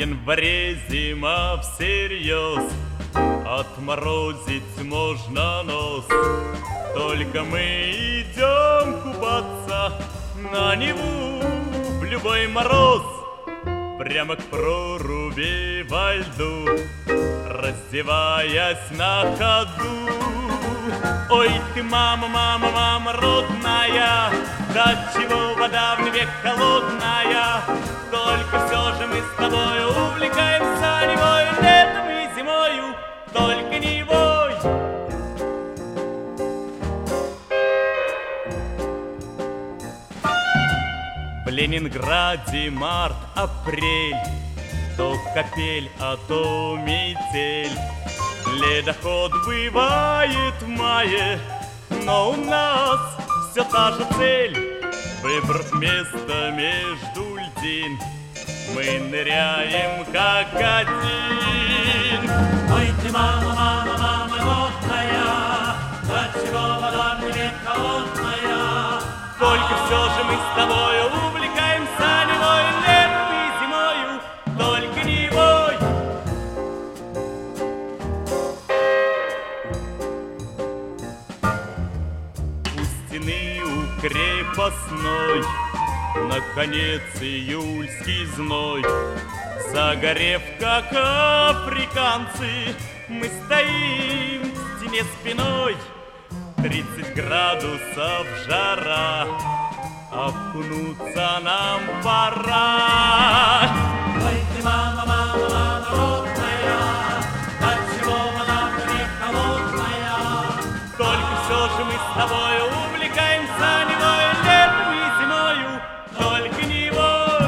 январе зима всерьез, отморозить можно нос. Только мы идем купаться на Неву в любой мороз, прямо к проруби во льду, раздеваясь на ходу. Ой, ты, мама, мама, мама родная, до чего вода век холодная. Только все же мы с тобой увлекаемся Невой, летом и зимою, только Невой. В Ленинграде март-апрель, то капель, а то метель. Ледоход бывает в мае, но у нас все та же цель. Выбрав место между льдин, мы ныряем как один. Ой, ты, мама, мама, мама родная, до чего вода век холодная. Только все же мы с тобой увлекаемся Невой, летом и зимою, только Невой. У стены, у крепостной, наконец июльский зной. Загорев, как африканцы, мы стоим к стене спиной. 30 градусов жара, окунуться нам пора. Ой, ты, мама, мама, мама родная, до чего вода век холодная. Только все же мы с тобой увлекаемся Невой, летом и зимою, только Невой.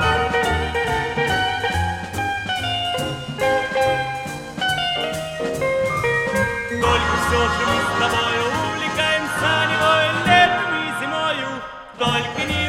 Только все же мы с тобой увлекаемся Невой, летом и зимою, только Невой.